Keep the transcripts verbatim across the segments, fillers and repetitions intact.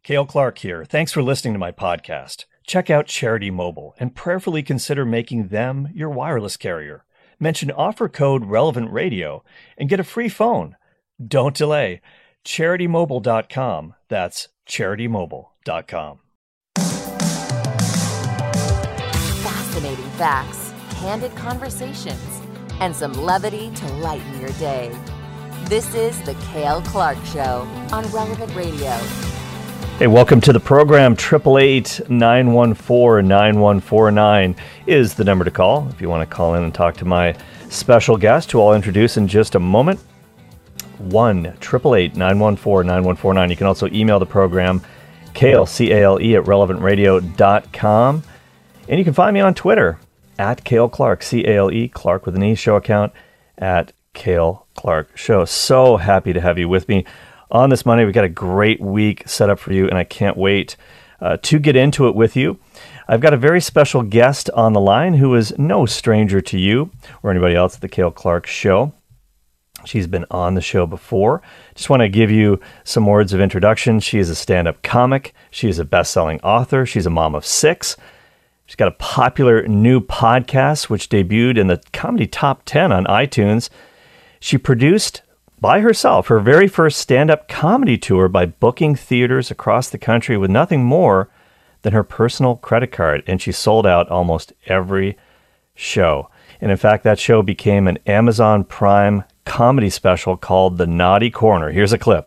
Cale Clark here. Thanks for listening to my podcast. Check out Charity Mobile and prayerfully consider making them your wireless carrier. Mention offer code Relevant Radio and get a free phone. Don't delay. charity mobile dot com. That's charity mobile dot com. Fascinating facts, candid conversations, and some levity to lighten your day. This is The Cale Clark Show on Relevant Radio. Hey, welcome to the program. eight eight eight, nine one four, nine one four nine is the number to call if you want to call in and talk to my special guest, who I'll introduce in just a moment. one eight eight eight, nine one four, nine one four nine. You can also email the program, Cale, C A L E, at relevant radio dot com. And you can find me on Twitter, at Cale Clark, C A L E, Clark with an E, show account, at Cale Clark Show. So happy to have you with me on this Monday. We've got a great week set up for you, and I can't wait uh, to get into it with you. I've got a very special guest on the line who is no stranger to you or anybody else at the Cale Clark Show. She's been on the show before. Just want to give you some words of introduction. She is a stand-up comic. She is a best-selling author. She's a mom of six. She's got a popular new podcast, which debuted in the Comedy Top ten on iTunes. She produced by herself her very first stand-up comedy tour by booking theaters across the country with nothing more than her personal credit card, and she sold out almost every show. And in fact, that show became an Amazon Prime comedy special called The Naughty Corner. Here's a clip.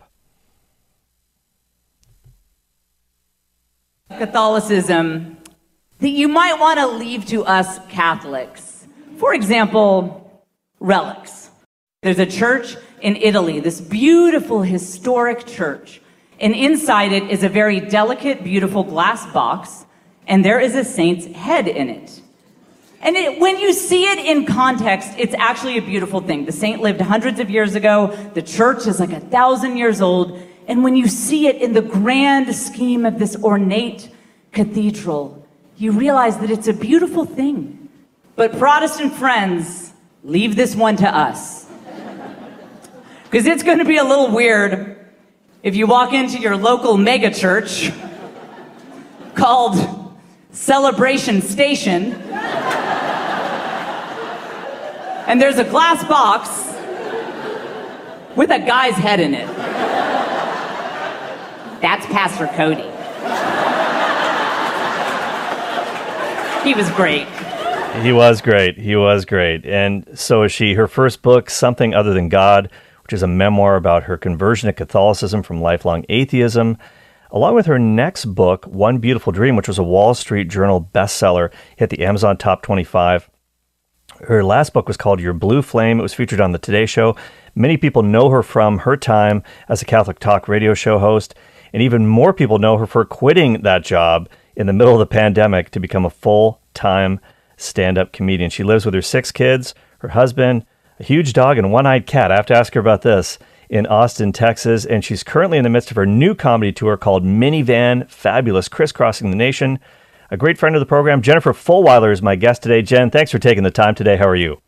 Catholicism that you might want to leave to us Catholics. For example, relics. There's a church in Italy, this beautiful historic church, and inside it is a very delicate, beautiful glass box, and there is a saint's head in it. And it, when you see it in context, it's actually a beautiful thing. The saint lived hundreds of years ago. The church is like a thousand years old. And when you see it in the grand scheme of this ornate cathedral, you realize that it's a beautiful thing. But Protestant friends, leave this one to us. Because it's going to be a little weird if you walk into your local mega church called Celebration Station, and there's a glass box with a guy's head in it. That's Pastor Cody. He was great. He was great. He was great. And so is she. Her first book, Something Other Than God, which is a memoir about her conversion to Catholicism from lifelong atheism, along with her next book, One Beautiful Dream, which was a Wall Street Journal bestseller, hit the Amazon Top twenty-five. Her last book was called Your Blue Flame. It was featured on the Today Show. Many people know her from her time as a Catholic talk radio show host, and even more people know her for quitting that job in the middle of the pandemic to become a full-time stand-up comedian. She lives with her six kids, her husband, a huge dog, and a one-eyed cat. I have to ask her about this, in Austin, Texas, and she's currently in the midst of her new comedy tour called Minivan Fabulous, crisscrossing the nation. A great friend of the program, Jennifer Fulwiler, is my guest today. Jen, thanks for taking the time today. How are you?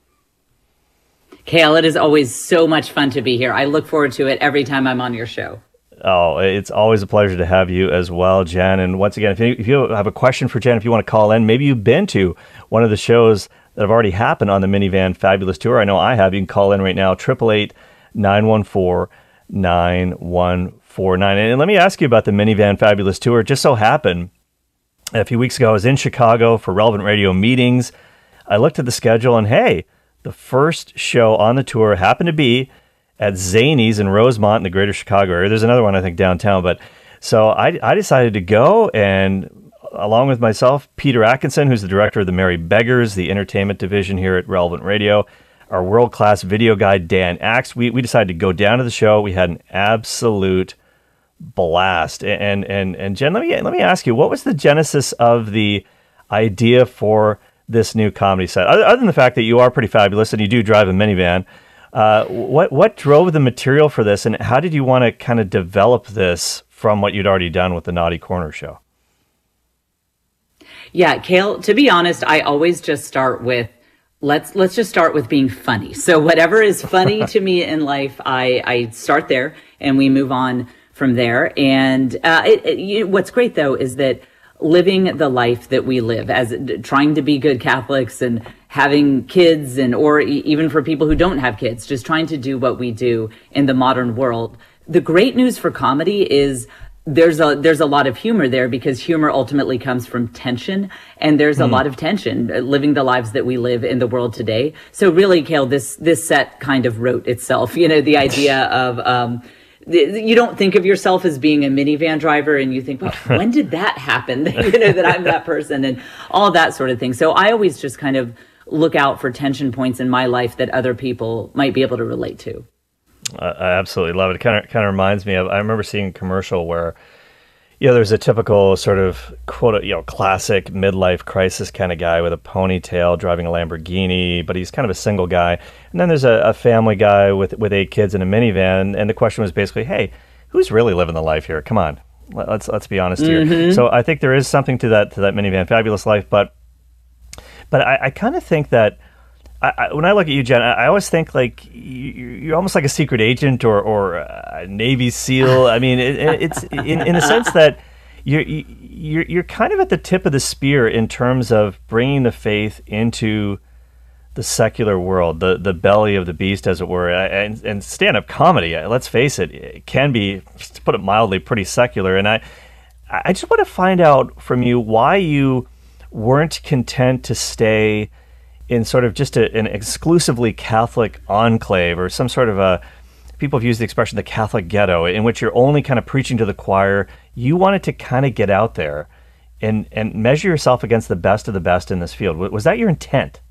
Cale, it is always so much fun to be here. I look forward to it every time I'm on your show. Oh, it's always a pleasure to have you as well, Jen. And once again, if you, if you have a question for Jen, if you want to call in, maybe you've been to one of the shows that have already happened on the Minivan Fabulous Tour. I know I have. You can call in right now, eight eight eight, nine one four, nine one four nine. And let me ask you about the Minivan Fabulous Tour. It just so happened, a few weeks ago, I was in Chicago for Relevant Radio meetings. I looked at the schedule, and hey, the first show on the tour happened to be at Zanies in Rosemont in the greater Chicago area. There's another one, I think, downtown. But so I, I decided to go, and along with myself, Peter Atkinson, who's the director of the Merry Beggars, the entertainment division here at Relevant Radio, our world-class video guy, Dan Axe, we, we decided to go down to the show. We had an absolute blast. And and and Jen, let me let me ask you, what was the genesis of the idea for this new comedy set? Other, other than the fact that you are pretty fabulous and you do drive a minivan, uh, what what drove the material for this, and how did you want to kind of develop this from what you'd already done with the Naughty Corner show? Yeah, Cale, to be honest, I always just start with Let's let's just start with being funny. So whatever is funny to me in life, I, I start there and we move on from there. And uh, it, it, you, what's great, though, is that living the life that we live, as trying to be good Catholics and having kids, and or e- even for people who don't have kids, just trying to do what we do in the modern world. The great news for comedy is there's a there's a lot of humor there, because humor ultimately comes from tension, and there's a mm. lot of tension uh, living the lives that we live in the world today. So really, Cale, this this set kind of wrote itself. You know, the idea of um, you don't think of yourself as being a minivan driver, and you think, well, when did that happen? You know, that I'm that person, and all that sort of thing. So I always just kind of look out for tension points in my life that other people might be able to relate to. I absolutely love it. It kind of kind of reminds me of, I remember seeing a commercial where, you know, there's a typical sort of quote, you know, classic midlife crisis kind of guy with a ponytail driving a Lamborghini, but he's kind of a single guy. And then there's a, a family guy with with eight kids in a minivan, and the question was basically, hey, who's really living the life here? Come on, let's let's be honest here. Mm-hmm. So I think there is something to that to that minivan fabulous life, but but I, I kind of think that. I, I, when I look at you, Jen, I, I always think like you, you're almost like a secret agent or, or a Navy SEAL. I mean, it, it's in, in the sense that you're, you're you're kind of at the tip of the spear in terms of bringing the faith into the secular world, the the belly of the beast, as it were. And, and stand-up comedy, let's face it, it can be, to put it mildly, pretty secular. And I I just want to find out from you why you weren't content to stay in sort of just a, an exclusively Catholic enclave, or some sort of a, people have used the expression the Catholic ghetto, in which you're only kind of preaching to the choir. You wanted to kind of get out there and, and measure yourself against the best of the best in this field. Was that your intent?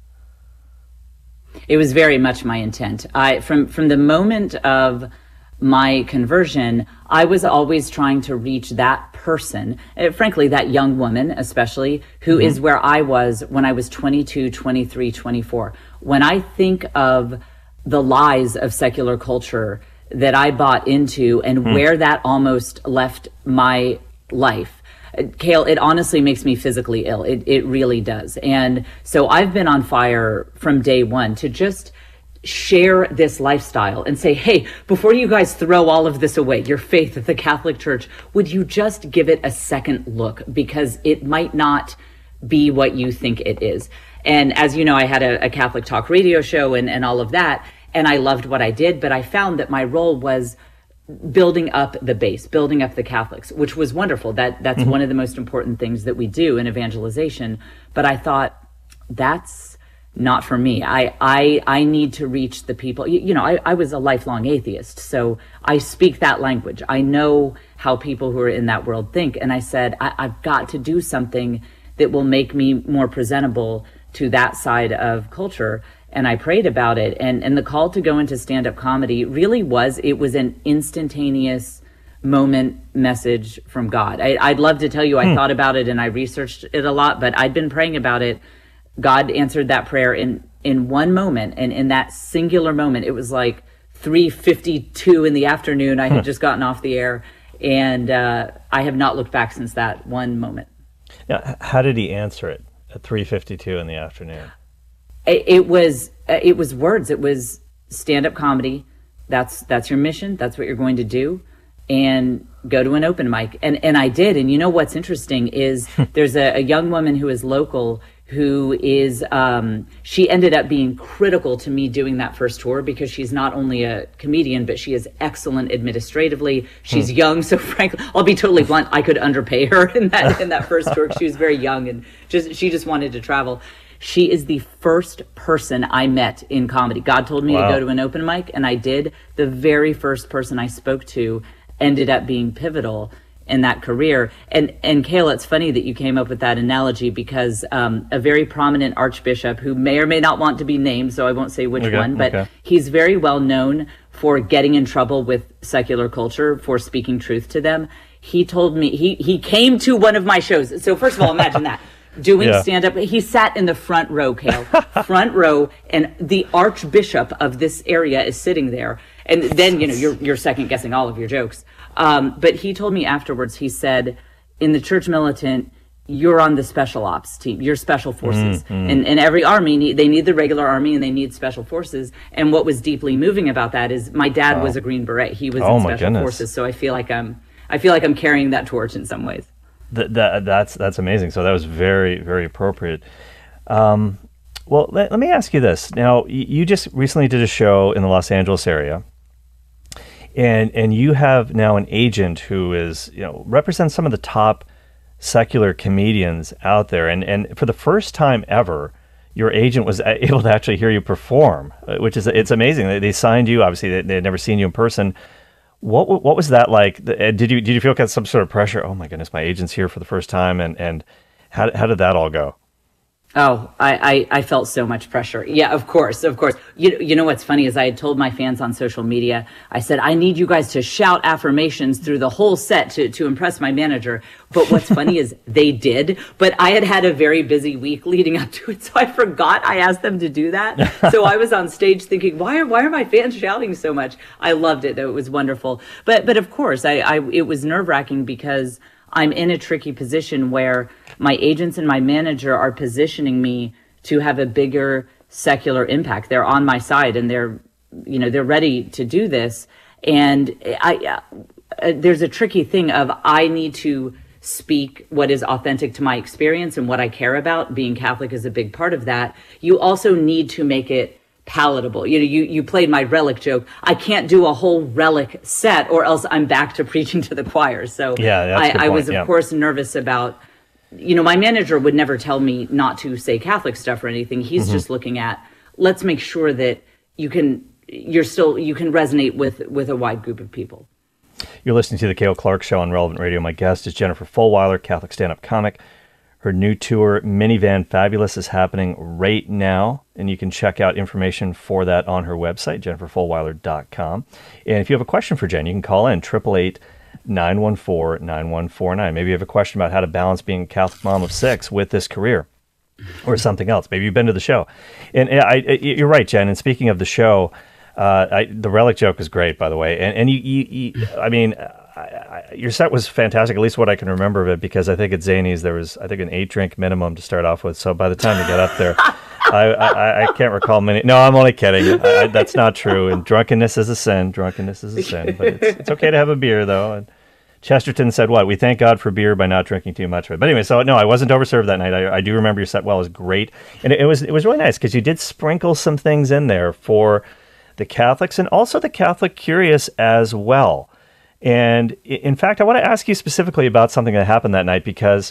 It was very much my intent. I, from, from the moment of my conversion, I was always trying to reach that person, uh, frankly, that young woman, especially, who mm-hmm. is where I was when I was twenty-two, twenty-three, twenty-four. When I think of the lies of secular culture that I bought into and mm. where that almost left my life, Cale, it honestly makes me physically ill. It, it really does. And so I've been on fire from day one to just share this lifestyle and say, hey, before you guys throw all of this away, your faith at the Catholic Church, would you just give it a second look? Because it might not be what you think it is. And as you know, I had a, a Catholic talk radio show and, and all of that, and I loved what I did, but I found that my role was building up the base, building up the Catholics, which was wonderful. That That's mm-hmm. one of the most important things that we do in evangelization. But I thought, that's not for me. I, I, I need to reach the people. You, you know, I, I was a lifelong atheist, so I speak that language. I know how people who are in that world think. And I said, I, I've got to do something that will make me more presentable to that side of culture. And I prayed about it. And, and the call to go into stand-up comedy really was, it was an instantaneous moment message from God. I, I'd love to tell you, I hmm. thought about it and I researched it a lot, but I'd been praying about it. God answered that prayer in, in one moment. And in that singular moment, it was like three fifty-two in the afternoon. I had just gotten off the air, and uh, I have not looked back since that one moment. Now, how did he answer it at three fifty-two in the afternoon? It, it was, it was words. It was stand-up comedy. That's, that's your mission. That's what you're going to do. And go to an open mic. And, and I did. And you know, what's interesting is there's a, a young woman who is local who is, um, she ended up being critical to me doing that first tour, because she's not only a comedian, but she is excellent administratively. She's hmm. young, so frankly, I'll be totally blunt, I could underpay her in that in that first tour. She was very young and just she just wanted to travel. She is the first person I met in comedy. God told me wow. to go to an open mic, and I did. The very first person I spoke to ended up being pivotal in that career. And, and Cale, it's funny that you came up with that analogy, because um, a very prominent archbishop, who may or may not want to be named, so I won't say which okay, one, but okay. he's very well known for getting in trouble with secular culture for speaking truth to them. He told me, he, he came to one of my shows. So first of all, imagine that. Doing yeah. stand-up. He sat in the front row, Cale. front row, and the archbishop of this area is sitting there. And then, you know, you're, you're second-guessing all of your jokes. Um, but he told me afterwards, he said, in the Church Militant, you're on the special ops team, you're special forces. Mm-hmm. And, and every army, need, they need the regular army and they need special forces. And what was deeply moving about that is my dad wow. was a Green Beret. He was oh, in my special goodness. forces. So I feel like I'm, I feel like I'm carrying that torch in some ways. Th- that, that's, that's amazing. So that was very, very appropriate. Um, well, let, let me ask you this. Now, y- you just recently did a show in the Los Angeles area. And and you have now an agent who is, you know, represents some of the top secular comedians out there. And, and for the first time ever, your agent was able to actually hear you perform, which is, it's amazing. They, they signed you, obviously they, they had never seen you in person. What what was that like? Did you did you feel some sort of pressure? Oh my goodness, my agent's here for the first time. And, and how, how did that all go? Oh, I, I, I felt so much pressure. Yeah, of course, of course. You, you know what's funny is I had told my fans on social media, I said, I need you guys to shout affirmations through the whole set to, to impress my manager. But what's funny is they did, but I had had a very busy week leading up to it, so I forgot I asked them to do that. So I was on stage thinking, why are why are my fans shouting so much? I loved it, though. It was wonderful. But but of course, I, I it was nerve-wracking because I'm in a tricky position where my agents and my manager are positioning me to have a bigger secular impact. They're on my side and they're, you know, they're ready to do this. And I, uh, there's a tricky thing of I need to speak what is authentic to my experience and what I care about. Being Catholic is a big part of that. You also need to make it palatable. You know, you, you played my relic joke. I can't do a whole relic set or else I'm back to preaching to the choir. So yeah, that's I, a good I point. was, of yeah. course, nervous about, you know, my manager would never tell me not to say Catholic stuff or anything. He's mm-hmm. just looking at, let's make sure that you can, you're still, you can resonate with, with a wide group of people. You're listening to the Cale Clark Show on Relevant Radio. My guest is Jennifer Fulwiler, Catholic stand-up comic. Her new tour, Minivan Fabulous, is happening right now, and you can check out information for that on her website, jennifer fulwiler dot com. And if you have a question for Jen, you can call in, eight eight eight, nine one four, nine one four nine. Maybe you have a question about how to balance being a Catholic mom of six with this career or something else. Maybe you've been to the show. And I, I, you're right, Jen, and speaking of the show, uh, I, the relic joke is great, by the way. And, and you, you, you, I mean... I, I, your set was fantastic, at least what I can remember of it, because I think at Zanies there was, I think, an eight drink minimum to start off with. So by the time you get up there, I, I, I can't recall many. No, I'm only kidding. I, I, that's not true. And drunkenness is a sin. Drunkenness is a sin. But it's, it's okay to have a beer, though. And Chesterton said, what? We thank God for beer by not drinking too much of it. But anyway, so no, I wasn't overserved that night. I, I do remember your set well. It was great. And it, it was it was really nice because you did sprinkle some things in there for the Catholics and also the Catholic curious as well. And in fact, I want to ask you specifically about something that happened that night, because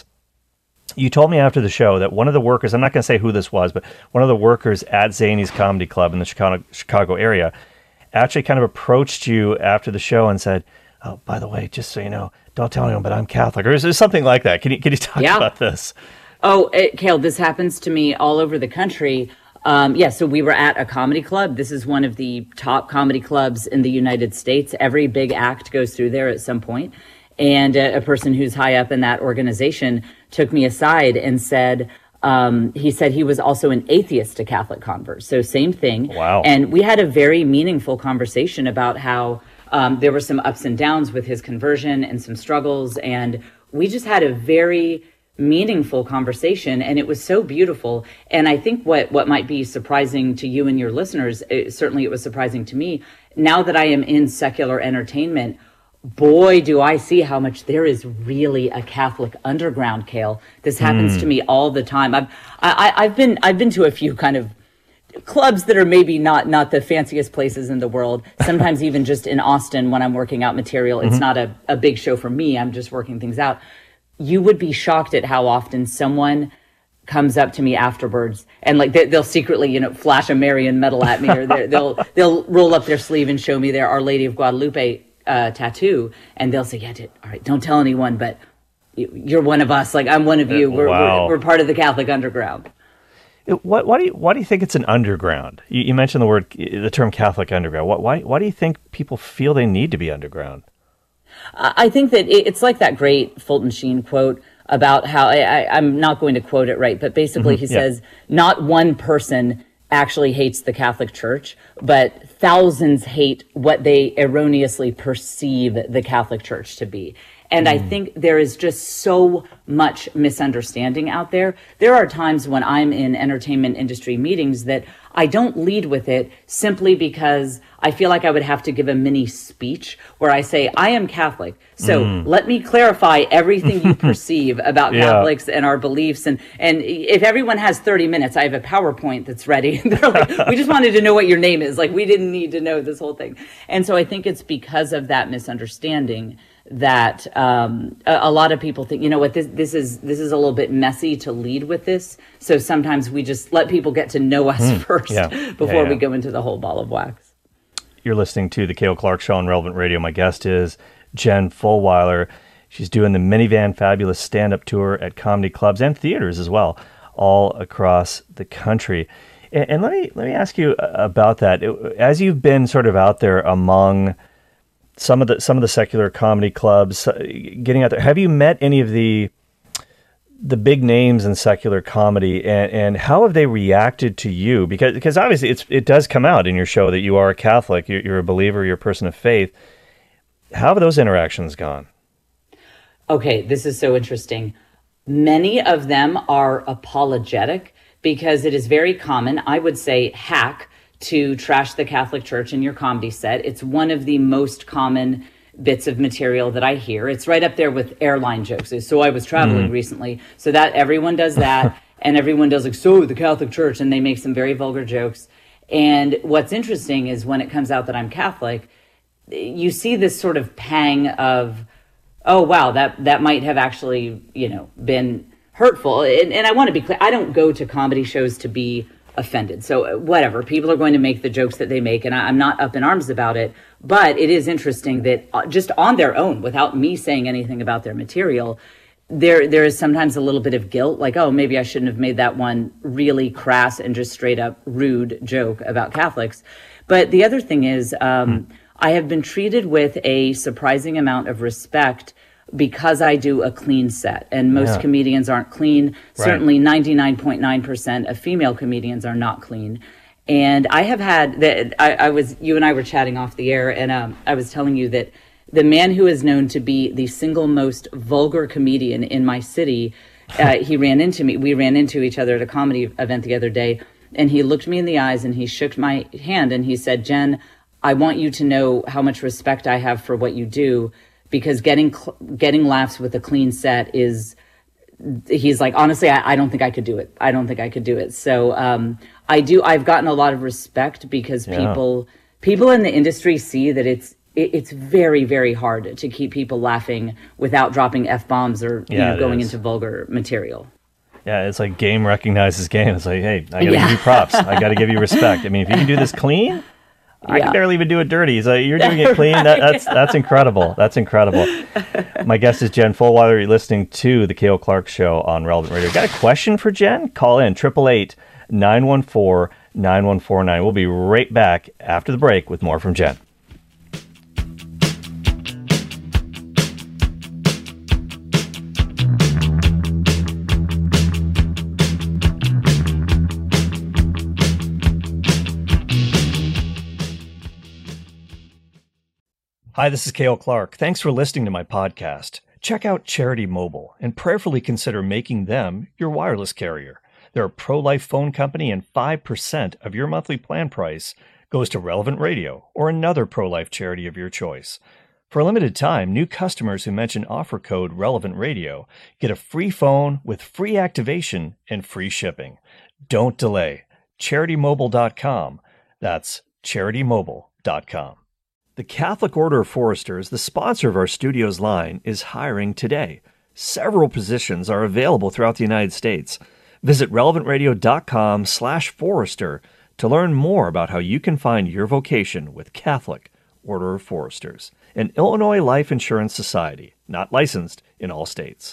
you told me after the show that one of the workers, I'm not going to say who this was, but one of the workers at Zanies Comedy Club in the Chicago, Chicago area actually kind of approached you after the show and said, oh, by the way, just so you know, don't tell anyone, but I'm Catholic, or is there something like that? Can you, can you talk yeah. about this? Oh, it, Cale, this happens to me all over the country. Um, yeah, so we were at a comedy club. This is one of the top comedy clubs in the United States. Every big act goes through there at some point. And uh, a person who's high up in that organization took me aside and said, um, he said he was also an atheist to Catholic convert. So same thing. Wow. And we had a very meaningful conversation about how um, there were some ups and downs with his conversion and some struggles. And we just had a very meaningful conversation, and it was so beautiful. And I think what what might be surprising to you and your listeners, it, certainly it was surprising to me, now that I am in secular entertainment, boy, do I see how much there is really a Catholic underground, Cale. This happens mm. to me all the time. I've I, I've been I've been to a few kind of clubs that are maybe not not the fanciest places in the world. Sometimes even just in Austin when I'm working out material, it's mm-hmm. not a, a big show for me. I'm just working things out. You would be shocked at how often someone comes up to me afterwards and like they, they'll secretly, you know, flash a Marian medal at me, or they'll they'll roll up their sleeve and show me their Our Lady of Guadalupe uh, tattoo, and they'll say, "Yeah, did, all right, don't tell anyone, but you're one of us. Like I'm one of you. We're wow. we're, we're part of the Catholic underground." What, why do you why do you think it's an underground? You, you mentioned the word, the term Catholic underground. What, why why do you think people feel they need to be underground? I think that it's like that great Fulton Sheen quote about how, I, I, I'm not going to quote it right, but basically mm-hmm, he yeah. says, not one person actually hates the Catholic Church, but thousands hate what they erroneously perceive the Catholic Church to be. And Mm. I think there is just so much misunderstanding out there. There are times when I'm in entertainment industry meetings that I don't lead with it simply because I feel like I would have to give a mini speech where I say, I am Catholic. So Mm. let me clarify everything you perceive about Yeah. Catholics and our beliefs. And, and if everyone has thirty minutes, I have a PowerPoint that's ready. They're like, we just wanted to know what your name is. Like, we didn't need to know this whole thing. And so I think it's because of that misunderstanding that um, a, a lot of people think, you know what, this this is this is a little bit messy to lead with this. So sometimes we just let people get to know us Mm, first yeah, before yeah, yeah. we go into the whole ball of wax. You're listening to the Cale Clark Show on Relevant Radio. My guest is Jen Fulwiler. She's doing the Minivan Fabulous stand-up tour at comedy clubs and theaters as well, all across the country. And, and let me let me ask you about that. As you've been sort of out there among some of the some of the secular comedy clubs, uh, getting out there, have you met any of the the big names in secular comedy, and, and how have they reacted to you? Because because obviously it's it does come out in your show that you are a Catholic, you're, you're a believer, you're a person of faith. How have those interactions gone? Okay, this is so interesting. Many of them are apologetic because it is very common, I would say, hack to trash the Catholic Church in your comedy set. It's one of the most common bits of material that I hear. It's right up there with airline jokes. So I was traveling mm. recently. So that everyone does that. And everyone does like, so the Catholic Church, and they make some very vulgar jokes. And what's interesting is when it comes out that I'm Catholic, you see this sort of pang of, oh, wow, that, that might have actually, you know, been hurtful. And, and I want to be clear, I don't go to comedy shows to be offended. So whatever, people are going to make the jokes that they make, and I, I'm not up in arms about it. But it is interesting that just on their own, without me saying anything about their material, there there is sometimes a little bit of guilt, like, oh, maybe I shouldn't have made that one really crass and just straight up rude joke about Catholics. But the other thing is, um, hmm. I have been treated with a surprising amount of respect because I do a clean set, and most yeah. comedians aren't clean. Right. Certainly ninety-nine point nine percent of female comedians are not clean. And I have had that. I, I was, you and I were chatting off the air, and um, I was telling you that the man who is known to be the single most vulgar comedian in my city, uh, he ran into me. We ran into each other at a comedy event the other day, and he looked me in the eyes and he shook my hand and he said, "Jen, I want you to know how much respect I have for what you do, because getting getting laughs with a clean set is," he's like, honestly, I, I don't think I could do it. I don't think I could do it. So um, I do. I've gotten a lot of respect because yeah. people people in the industry see that it's it, it's very, very hard to keep people laughing without dropping F-bombs or you yeah, know, going is. into vulgar material. Yeah, it's like game recognizes game. It's like, hey, I got to yeah. give you props. I got to give you respect. I mean, if you can do this clean, I yeah. can barely even do it dirty. So you're doing it clean. That, that's that's incredible. That's incredible. My guest is Jen Fulwiler. You're listening to the Cale Clark Show on Relevant Radio. Got a question for Jen? Call in, eight eight eight, nine one four, nine one four nine. We'll be right back after the break with more from Jen. Hi, this is Cale Clark. Thanks for listening to my podcast. Check out Charity Mobile and prayerfully consider making them your wireless carrier. They're a pro-life phone company, and five percent of your monthly plan price goes to Relevant Radio or another pro-life charity of your choice. For a limited time, new customers who mention offer code Relevant Radio get a free phone with free activation and free shipping. Don't delay. charity mobile dot com. That's charity mobile dot com. The Catholic Order of Foresters, the sponsor of our studio's line, is hiring today. Several positions are available throughout the United States. Visit relevant radio dot com slash forester to learn more about how you can find your vocation with Catholic Order of Foresters, an Illinois Life Insurance Society, not licensed in all states.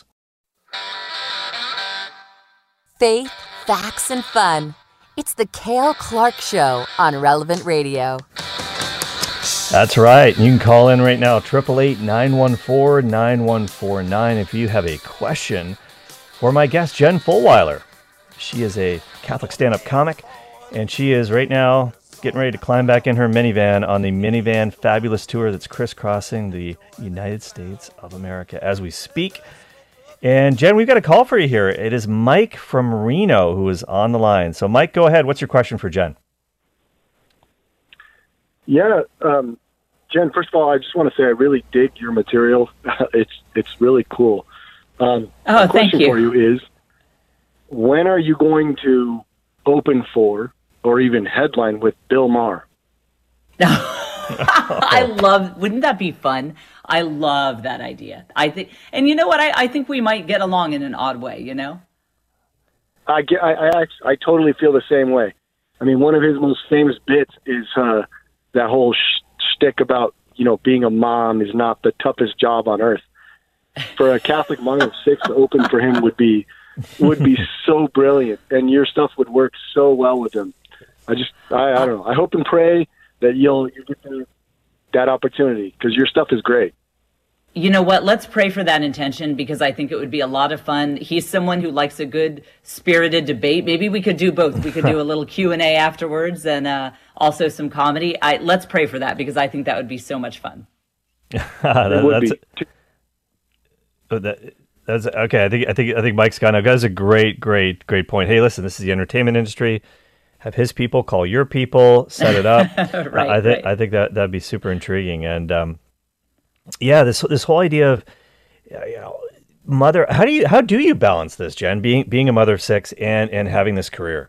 Faith, facts, and fun. It's the Cale Clark Show on Relevant Radio. That's right. You can call in right now, eight eight eight, nine one four, nine one four nine, if you have a question for my guest, Jen Fulwiler. She is a Catholic stand-up comic, and she is right now getting ready to climb back in her minivan on the Minivan Fabulous Tour that's crisscrossing the United States of America as we speak. And Jen, we've got a call for you here. It is Mike from Reno who is on the line. So Mike, go ahead. What's your question for Jen? Yeah, um, Jen, first of all, I just want to say I really dig your material. it's it's really cool. Um, oh, my question thank you. for you is, when are you going to open for or even headline with Bill Maher? I love, wouldn't that be fun? I love that idea. I think, and you know what? I, I think we might get along in an odd way, you know? I, get, I, I, I totally feel the same way. I mean, one of his most famous bits is uh, that whole sh- shtick about, you know, being a mom is not the toughest job on earth. For a Catholic mom of six to open for him would be would be so brilliant, and your stuff would work so well with him. I just, I, I don't know. I hope and pray that you'll you get that opportunity, because your stuff is great. You know what? Let's pray for that intention, because I think it would be a lot of fun. He's someone who likes a good spirited debate. Maybe we could do both. We could do a little Q and A afterwards, and uh, also some comedy. I, let's pray for that, because I think that would be so much fun. that, it would that's, be. Oh, that, that's okay. I think I think I think Mike's got. That's a great, great, great point. Hey, listen, this is the entertainment industry. Have his people call your people, set it up. right, I think right. I think that that'd be super intriguing. And um, yeah, this this whole idea of you know, mother. How do you how do you balance this, Jen? Being being a mother of six and and having this career.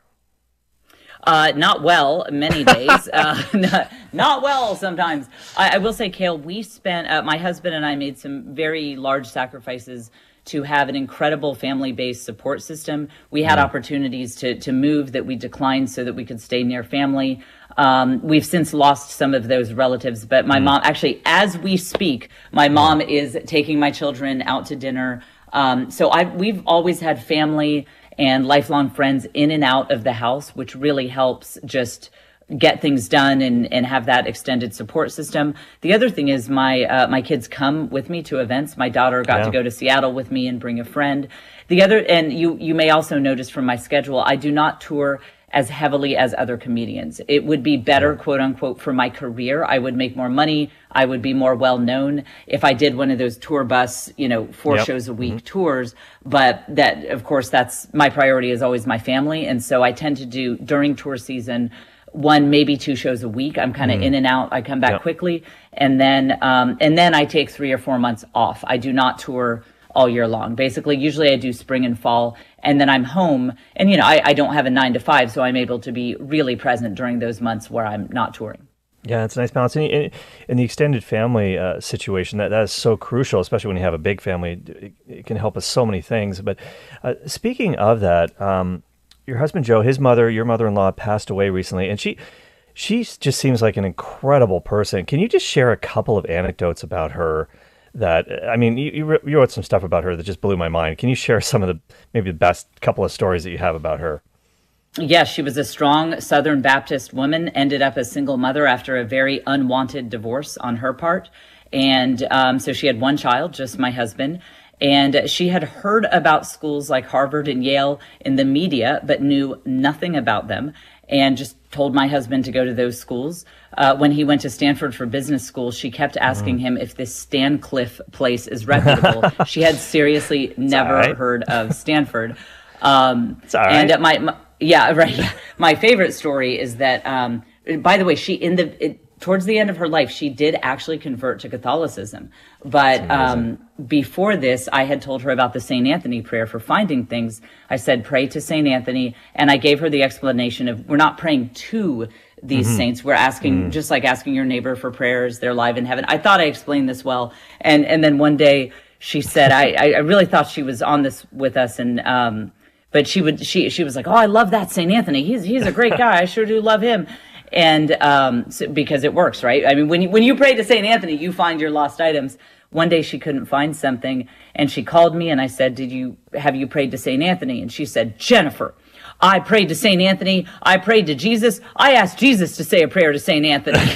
Uh, not well, many days. uh, not, not well sometimes. I, I will say, Cale, we spent, uh, my husband and I made some very large sacrifices to have an incredible family-based support system. We had Mm-hmm. opportunities to to move that we declined so that we could stay near family. Um, we've since lost some of those relatives, but my Mm-hmm. mom, actually, as we speak, my mom is taking my children out to dinner. Um, so I, we've always had family and lifelong friends in and out of the house, which really helps just get things done and, and have that extended support system. The other thing is my uh, my kids come with me to events. My daughter got Yeah. to go to Seattle with me and bring a friend. The other, and you you may also notice from my schedule, I do not tour as heavily as other comedians. It would be better, quote unquote, for my career. I would make more money. I would be more well known if I did one of those tour bus, you know, four Yep. shows a week tours. But that, of course, that's my priority is always my family. And so I tend to do during tour season, one, maybe two shows a week. I'm kind of in and out. I come back Yep. quickly. And then, um, and then I take three or four months off. I do not tour all year long. Basically, usually I do spring and fall, and then I'm home. And, you know, I, I don't have a nine to five, so I'm able to be really present during those months where I'm not touring. Yeah, it's a nice balance. And in, in the extended family uh, situation, that, that is so crucial, especially when you have a big family. It, it can help with so many things. But uh, speaking of that, um, your husband, Joe, his mother, your mother-in-law passed away recently, and she she just seems like an incredible person. Can you just share a couple of anecdotes about her? That, I mean, you, you you wrote some stuff about her that just blew my mind. Can you share some of the, maybe the best couple of stories that you have about her? Yes, she was a strong Southern Baptist woman, ended up a single mother after a very unwanted divorce on her part. And um, so she had one child, just my husband. And she had heard about schools like Harvard and Yale in the media, but knew nothing about them, and just told my husband to go to those schools. Uh, when he went to Stanford for business school, she kept asking him if this Stancliffe place is reputable. She had seriously never right. heard of Stanford. Um, It's all right. And uh, my, my, yeah, right. My favorite story is that, um, by the way, she, in the, it, towards the end of her life, she did actually convert to Catholicism. But um, before this, I had told her about the Saint Anthony prayer for finding things. I said, pray to Saint Anthony. And I gave her the explanation of, we're not praying to these Mm-hmm. saints. We're asking, mm. just like asking your neighbor for prayers. They're alive in heaven. I thought I explained this well. And, and then one day she said, I, I really thought she was on this with us. And, um, but she would, she, she was like, oh, I love that Saint Anthony. He's, he's a great guy. I sure do love him. And, um, so, because it works, right? I mean, when you, when you pray to Saint Anthony, you find your lost items. One day she couldn't find something and she called me and I said, did you, have you prayed to Saint Anthony? And she said, Jennifer, I prayed to Saint Anthony. I prayed to Jesus. I asked Jesus to say a prayer to Saint Anthony.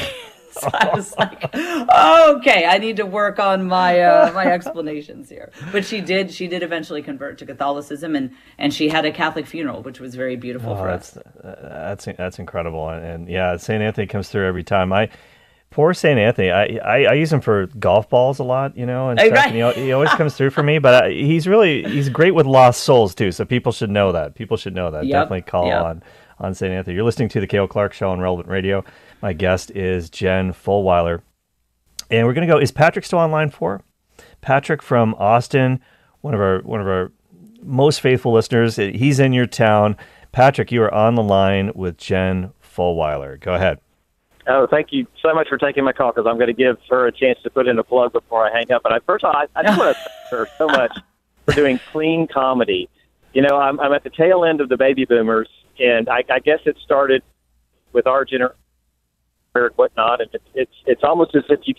So I was like, okay, I need to work on my uh, my explanations here. But she did she did eventually convert to Catholicism, and, and she had a Catholic funeral, which was very beautiful oh, for that's, us. That's that's incredible, and, and yeah, Saint Anthony comes through every time. I poor Saint Anthony. I, I, I use him for golf balls a lot, you know, and, Oh, stuff, right. and he, al- he always comes through for me. But I, he's really he's great with lost souls too. So people should know that. People should know that. Yep, Definitely call yep. on on Saint Anthony. You're listening to the Cale Clark Show on Relevant Radio. My guest is Jen Fulwiler. And we're going to go, is Patrick still on line four? Patrick from Austin, one of our one of our most faithful listeners. He's in your town. Patrick, you are on the line with Jen Fulwiler. Go ahead. Oh, thank you so much for taking my call, because I'm going to give her a chance to put in a plug before I hang up. But I, first of all, I, I just want to thank her so much for doing clean comedy. You know, I'm, I'm at the tail end of the baby boomers, and I, I guess it started with our generation and whatnot, and it's, it's, it's almost as if you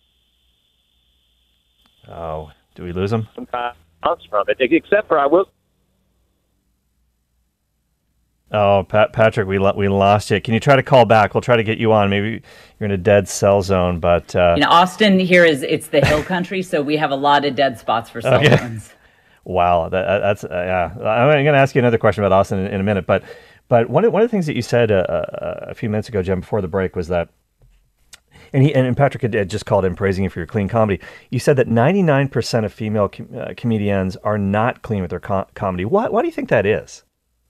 Oh, do we lose him? some kind of bounce from it, except for I will. Oh, Pat, Patrick, we lo- we lost you. Can you try to call back? We'll try to get you on. Maybe you're in a dead cell zone, but uh, You know, Austin here is, it's the hill country, so we have a lot of dead spots for cell Okay. phones. wow, that, that's uh, yeah. I'm going to ask you another question about Austin in, in a minute, but but one of, one of the things that you said uh, uh, a few minutes ago, Jen, before the break, was that, and he and Patrick had, had just called in praising you for your clean comedy. You said that ninety-nine percent of female com- uh, comedians are not clean with their com- comedy. Why why do you think that is?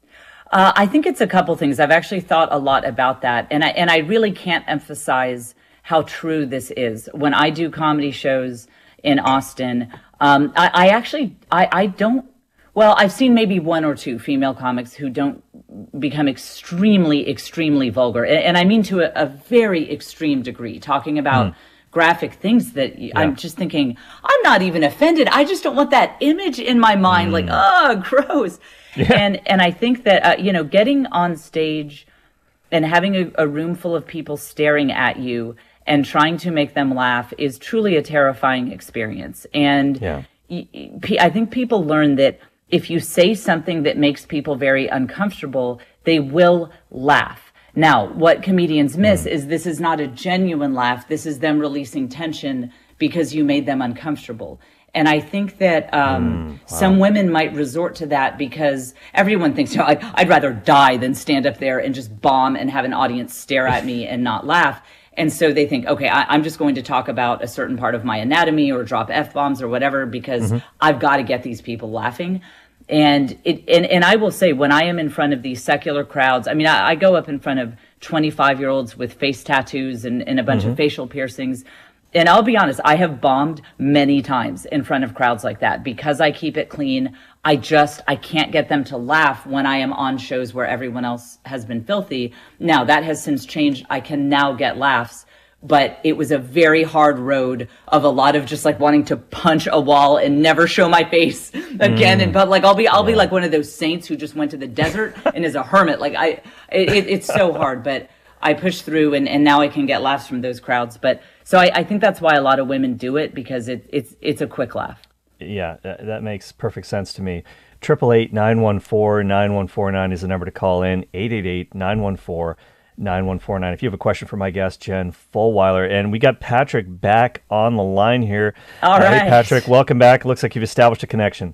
Uh, I think it's a couple things. I've actually thought a lot about that, and I and I really can't emphasize how true this is. When I do comedy shows in Austin, um, I, I actually I, I don't. Well, I've seen maybe one or two female comics who don't become extremely, extremely vulgar, and, and I mean to a, a very extreme degree, talking about. Mm. graphic things that yeah. I'm just thinking, I'm not even offended. I just don't want that image in my mind. Mm. Like, oh, gross. Yeah. And and I think that, uh, you know, getting on stage and having a, a room full of people staring at you and trying to make them laugh is truly a terrifying experience. And yeah. y- y- I think people learn that if you say something that makes people very uncomfortable, they will laugh. Now, what comedians miss mm. is this is not a genuine laugh. This is them releasing tension because you made them uncomfortable. And I think that um, mm, wow. some women might resort to that because everyone thinks, you know, I'd, I'd rather die than stand up there and just bomb and have an audience stare at me and not laugh. And so they think, okay, I, I'm just going to talk about a certain part of my anatomy or drop F-bombs or whatever because mm-hmm. I've got to get these people laughing. And it and, and I will say, when I am in front of these secular crowds, I mean, I, I go up in front of twenty-five-year-olds with face tattoos and, and a bunch mm-hmm. of facial piercings. And I'll be honest, I have bombed many times in front of crowds like that because I keep it clean. I just, I can't get them to laugh when I am on shows where everyone else has been filthy. Now, that has since changed. I can now get laughs. But it was a very hard road of a lot of just like wanting to punch a wall and never show my face again. Mm. And but like I'll be I'll yeah. be like one of those saints who just went to the desert and is a hermit. Like I, it, it's so hard. But I pushed through, and, and now I can get laughs from those crowds. But so I, I think that's why a lot of women do it, because it, it's it's a quick laugh. Yeah, that, that makes perfect sense to me. Triple eight nine one four nine one four nine is the number to call in. Eight eight eight nine one four. nine one four nine. If you have a question for my guest, Jen Fulwiler. And we got Patrick back on the line here. All right. Hey, Patrick, welcome back. Looks like you've established a connection.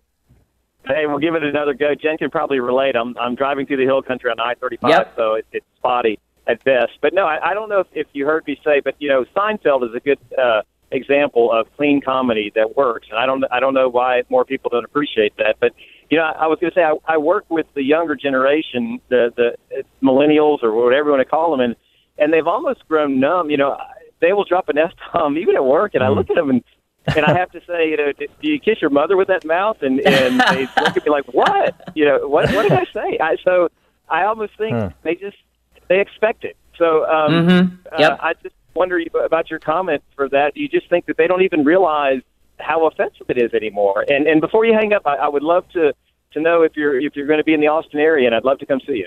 Hey, we'll give it another go. Jen can probably relate. I'm I'm driving through the hill country on I thirty-five, yep. so it, it's spotty at best. But no, I, I don't know if, if you heard me say, but, you know, Seinfeld is a good uh, example of clean comedy that works. And I don't I don't know why more people don't appreciate that. But you know, I was going to say, I, I work with the younger generation, the the millennials or whatever you want to call them, and, and they've almost grown numb. You know, they will drop an F-bomb even at work, and I look at them, and, and I have to say, you know, do you kiss your mother with that mouth? And, and they look at me like, what? You know, what what did I say? I, so I almost think huh. they just, they expect it. So um, mm-hmm. yep. uh, I just wonder about your comment for that. Do you just think that they don't even realize how offensive it is anymore? And and before you hang up, I, I would love to to know if you're if you're going to be in the Austin area, and I'd love to come see you.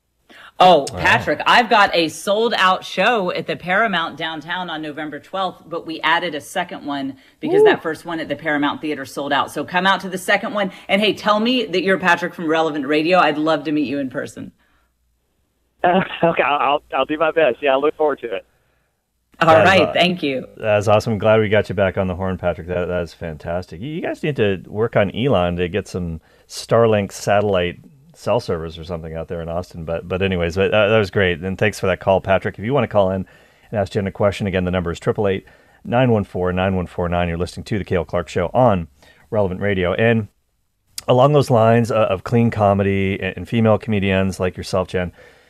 Oh, Patrick, I've got a sold out show at the Paramount downtown on November twelfth, but we added a second one because Ooh. that first one at the Paramount Theater sold out. So come out to the second one, and hey, tell me that you're Patrick from Relevant Radio. I'd love to meet you in person. Uh, okay, I'll I'll do my best. Yeah, I look forward to it. All That's right, aw- thank you. That's awesome. I'm glad we got you back on the horn, Patrick. That that is fantastic. You you guys need to work on Elon to get some Starlink satellite cell servers or something out there in Austin. But but anyways, but, uh, that was great. And thanks for that call, Patrick. If you want to call in and ask Jen a question, again, the number is eight eight eight, nine one four, nine one four nine. You're listening to The Cale Clark Show on Relevant Radio. And along those lines uh, of clean comedy and, and female comedians like yourself, Jen,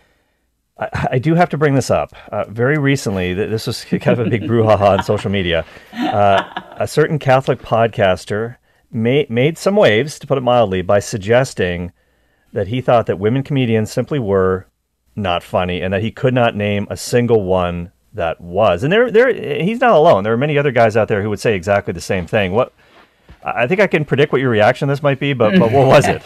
I, I do have to bring this up. Uh, very recently, th- this was kind of a big brouhaha on social media. Uh, a certain Catholic podcaster made made some waves, to put it mildly, by suggesting that he thought that women comedians simply were not funny, and that he could not name a single one that was. And there, there, he's not alone. There are many other guys out there who would say exactly the same thing. What I think I can predict what your reaction to this might be, but but what was it?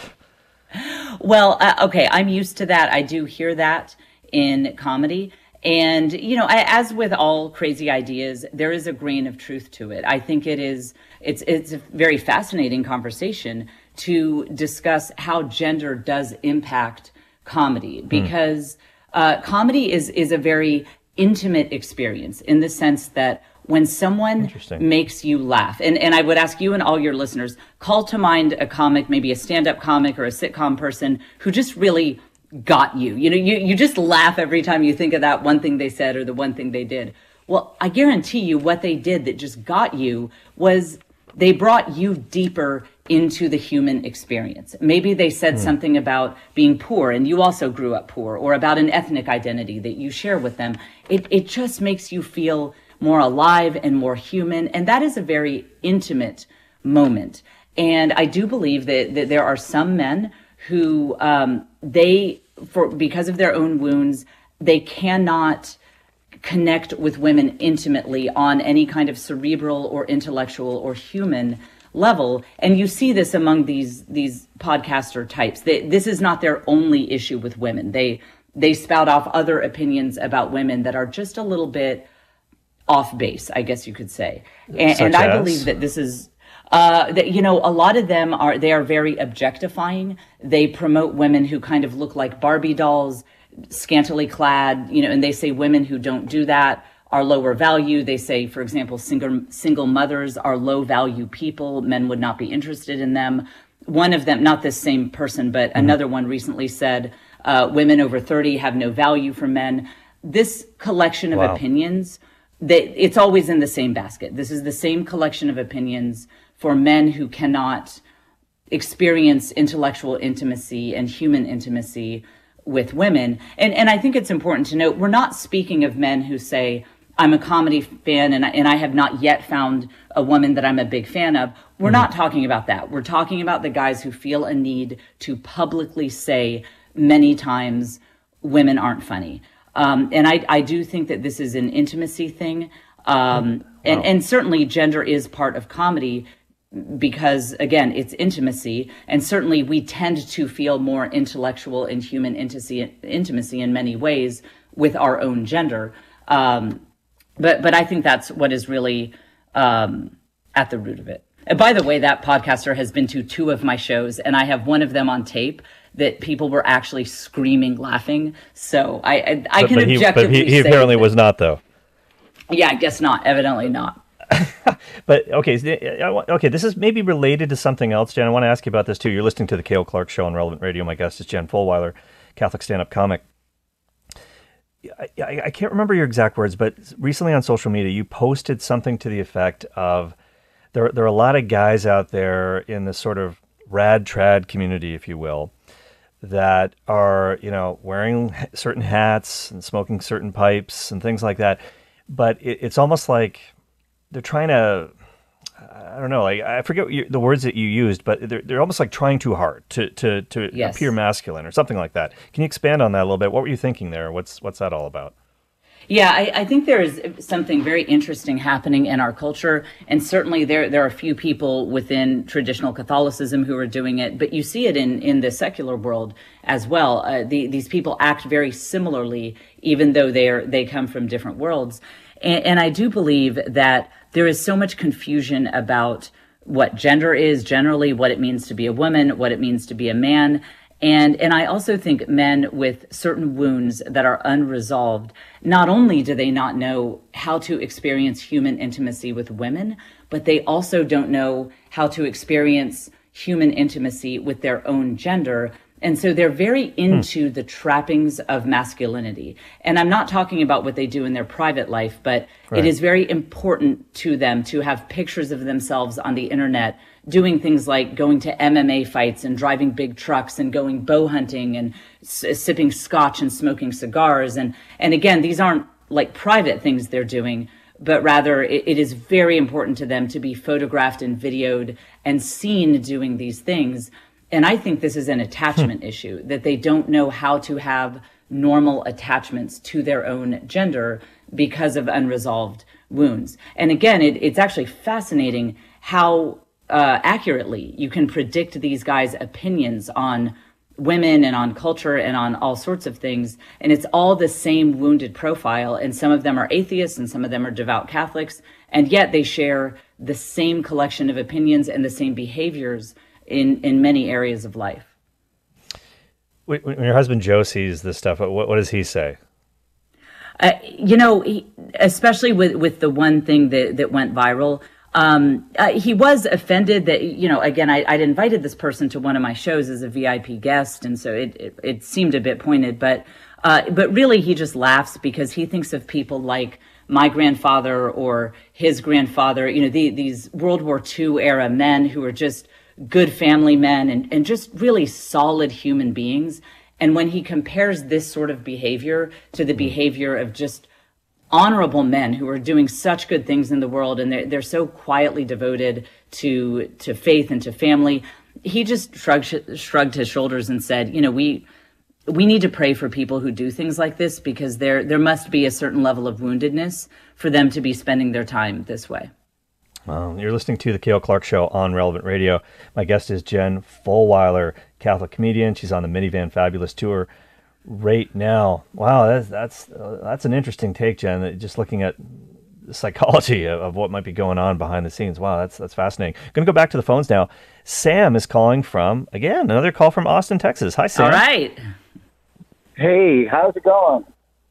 Well, uh, okay, I'm used to that. I do hear that in comedy. And, you know, I, as with all crazy ideas, there is a grain of truth to it. I think it is, it's, it's a very fascinating conversation to discuss how gender does impact comedy, because mm. uh, comedy is, is a very intimate experience in the sense that when someone makes you laugh, and, and I would ask you and all your listeners, call to mind a comic, maybe a stand-up comic or a sitcom person who just really got you. You know, you, you just laugh every time you think of that one thing they said or the one thing they did. Well, I guarantee you what they did that just got you was they brought you deeper into the human experience. Maybe they said mm. something about being poor and you also grew up poor, or about an ethnic identity that you share with them. It, it just makes you feel more alive and more human. And that is a very intimate moment. And I do believe that, that there are some men who um, they, for because of their own wounds, they cannot connect with women intimately on any kind of cerebral or intellectual or human level. And you see this among these these podcaster types. They, this is not their only issue with women. They they spout off other opinions about women that are just a little bit off base, I guess you could say. And, and I believe that this is Uh, that, you know, a lot of them are, they are very objectifying. They promote women who kind of look like Barbie dolls, scantily clad, you know, and they say women who don't do that are lower value. They say, for example, single, single mothers are low value people. Men would not be interested in them. One of them, not this same person, but mm-hmm. another one recently said, uh, women over thirty have no value for men. This collection of wow. opinions, they, it's always in the same basket. This is the same collection of opinions for men who cannot experience intellectual intimacy and human intimacy with women. And and I think it's important to note, we're not speaking of men who say, I'm a comedy fan and I, and I have not yet found a woman that I'm a big fan of. We're mm-hmm. not talking about that. We're talking about the guys who feel a need to publicly say many times, women aren't funny. Um, and I, I do think that this is an intimacy thing. Um, wow. and, and certainly gender is part of comedy, because again, it's intimacy, and certainly we tend to feel more intellectual and human intimacy, intimacy in many ways with our own gender. Um, but but I think that's what is really um, at the root of it. And by the way, that podcaster has been to two of my shows, and I have one of them on tape that people were actually screaming, laughing. So I I, I can but, but objectively he, but he, he say apparently that, was not, though. Yeah, I guess not. Evidently not. But okay, okay. This is maybe related to something else, Jen. I want to ask you about this too. You're listening to the Cale Clark Show on Relevant Radio. My guest is Jen Fulwiler, Catholic stand-up comic. I, I, I can't remember your exact words, but recently on social media, you posted something to the effect of there. There are a lot of guys out there in this sort of rad trad community, if you will, that are you know wearing certain hats and smoking certain pipes and things like that. But it, it's almost like they're trying to, I don't know, like I forget you, the words that you used, but they're they're almost like trying too hard to to, to yes. appear masculine or something like that. Can you expand on that a little bit? What were you thinking there? What's what's that all about? Yeah, I, I think there is something very interesting happening in our culture, and certainly there there are a few people within traditional Catholicism who are doing it, but you see it in in the secular world as well. Uh, the, these people act very similarly, even though they are they come from different worlds. And, and I do believe that there is so much confusion about what gender is generally, what it means to be a woman, what it means to be a man. And, and I also think men with certain wounds that are unresolved, not only do they not know how to experience human intimacy with women, but they also don't know how to experience human intimacy with their own gender. And so they're very into hmm. the trappings of masculinity. And I'm not talking about what they do in their private life, but right. it is very important to them to have pictures of themselves on the internet doing things like going to M M A fights and driving big trucks and going bow hunting and s- sipping scotch and smoking cigars. And, and again, these aren't like private things they're doing, but rather it, it is very important to them to be photographed and videoed and seen doing these things. And I think this is an attachment issue, that they don't know how to have normal attachments to their own gender because of unresolved wounds. And again, it, it's actually fascinating how uh, accurately you can predict these guys' opinions on women and on culture and on all sorts of things. And it's all the same wounded profile. And some of them are atheists and some of them are devout Catholics. And yet they share the same collection of opinions and the same behaviors in, in many areas of life. When your husband Joe sees this stuff, what, what does he say? Uh, you know, he, especially with, with the one thing that, that went viral, um, uh, he was offended that, you know, again, I, I'd invited this person to one of my shows as a V I P guest. And so it, it, it seemed a bit pointed, but, uh, but really he just laughs because he thinks of people like my grandfather or his grandfather, you know, the, these World War Two era men who are just good family men and, and just really solid human beings. And when he compares this sort of behavior to the behavior of just honorable men who are doing such good things in the world, and they're, they're so quietly devoted to, to faith and to family, he just shrugged, shrugged his shoulders and said, you know, we, we need to pray for people who do things like this because there, there must be a certain level of woundedness for them to be spending their time this way. Well, you're listening to the Cale Clark Show on Relevant Radio. My guest is Jen Fulwiler, Catholic comedian. She's on the Minivan Fabulous tour right now. Wow, that's that's uh, that's an interesting take, Jen. Just looking at the psychology of, of what might be going on behind the scenes. Wow, that's that's fascinating. Going to go back to the phones now. Sam is calling from, again, another call from Austin, Texas. Hi, Sam. All right. Hey, how's it going?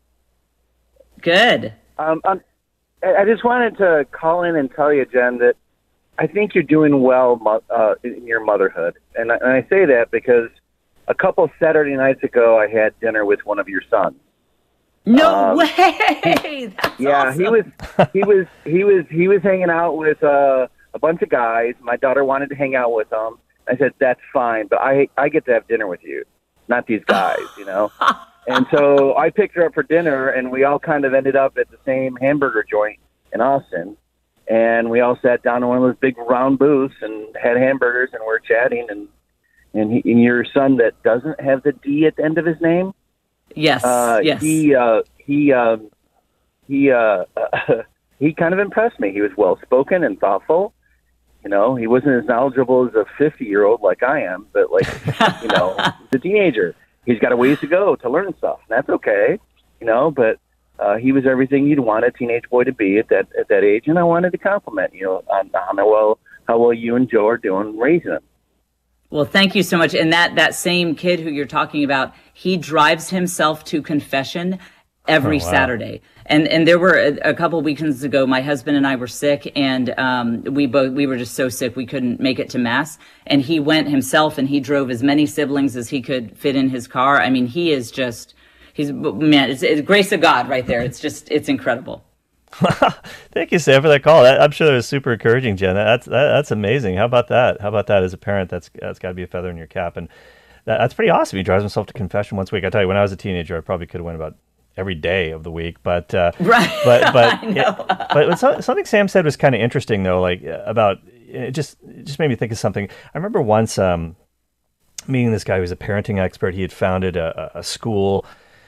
Good. Um, I'm I just wanted to call in and tell you, Jen, that I think you're doing well uh, in your motherhood. And I, and I say that because a couple Saturday nights ago, I had dinner with one of your sons. No um, way! That's yeah, awesome. he was he was he was he was hanging out with uh, a bunch of guys. My daughter wanted to hang out with them. I said that's fine, but I I get to have dinner with you, not these guys, you know. And so I picked her up for dinner, and we all kind of ended up at the same hamburger joint in Austin. And we all sat down in one of those big round booths and had hamburgers, and we're chatting. And and, he, and your son that doesn't have the D at the end of his name, yes, uh, yes, he uh, he uh, he uh, he kind of impressed me. He was well spoken and thoughtful. You know, he wasn't as knowledgeable as a fifty year old like I am, but like you know, he's a teenager. He's got a ways to go to learn stuff. And that's okay, you know, but uh, he was everything you'd want a teenage boy to be at that at that age. And I wanted to compliment you on, on how well how well you and Joe are doing raising him. Well, thank you so much. And that, that same kid who you're talking about, he drives himself to confession every oh, wow. Saturday. And and there were a, a couple weekends ago, my husband and I were sick, and um, we both we were just so sick we couldn't make it to Mass. And he went himself, and he drove as many siblings as he could fit in his car. I mean, he is just he's man. It's, it's grace of God right there. It's just it's incredible. Thank you, Sam, for that call. That, I'm sure that was super encouraging, Jen. That's that, that's amazing. How about that? How about that as a parent? That's that's got to be a feather in your cap, and that, that's pretty awesome. He drives himself to confession once a week. I tell you, when I was a teenager, I probably could have went about every day of the week, but uh, right. but but it, but something Sam said was kind of interesting though, like about it just it just made me think of something. I remember once um, meeting this guy who was a parenting expert. He had founded a, a school,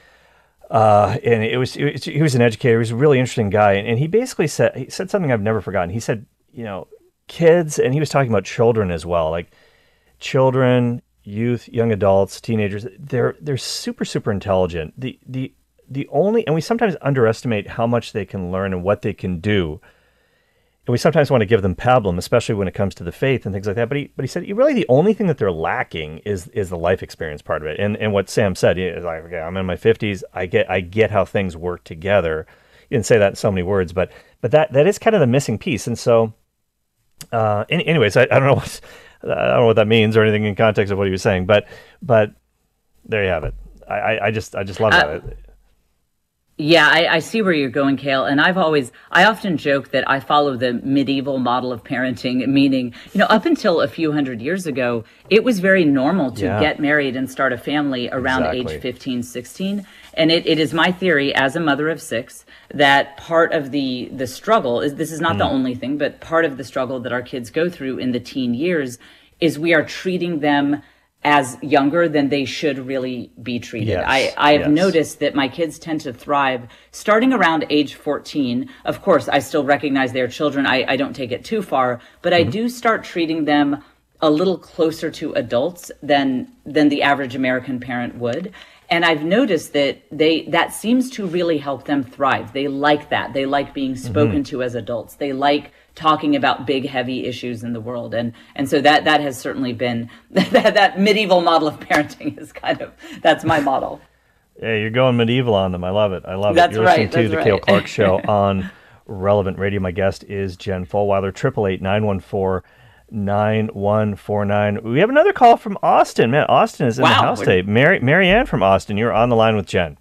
uh, and it was, it was he was an educator. He was a really interesting guy, and, and he basically said he said something I've never forgotten. He said, you know, kids, and he was talking about children as well, like children, youth, young adults, teenagers. They're they're super super intelligent. The the The only, and we sometimes underestimate how much they can learn and what they can do. And we sometimes want to give them pablum, especially when it comes to the faith and things like that. But he, but he said, you really, the only thing that they're lacking is is the life experience part of it. And and what Sam said is like, okay, I'm in my fifties. I get I get how things work together. He didn't say that in so many words, but but that that is kind of the missing piece. And so, uh, any, anyways, I, I don't know what I don't know what that means or anything in context of what he was saying. But but there you have it. I, I, I just I just love Uh, that. Yeah, I, I see where you're going, Cale. And I've always, I often joke that I follow the medieval model of parenting, meaning, you know, up until a few hundred years ago, it was very normal to Yeah. get married and start a family around Exactly. age fifteen, sixteen. And it, it is my theory as a mother of six that part of the, the struggle is, this is not the only thing, but part of the struggle that our kids go through in the teen years is we are treating them as younger than they should really be treated. Yes, I, I have yes. noticed that my kids tend to thrive starting around age fourteen. Of course, I still recognize they're children. I, I don't take it too far, but I do start treating them a little closer to adults than than the average American parent would. And I've noticed that they that seems to really help them thrive. They like that. They like being spoken to as adults. They like talking about big, heavy issues in the world. And and so that that has certainly been that, that medieval model of parenting is kind of that's my model. Yeah, you're going medieval on them. I love it. I love That's it. You're right, listening to that's the Cale right. Clark Show on Relevant Radio. My guest is Jen Fulwiler, eight eight eight, nine one four, nine one four nine. We have another call from Austin. Man, Austin is in the Wow, house we're- today. Mary, Mary Ann from Austin, you're on the line with Jen.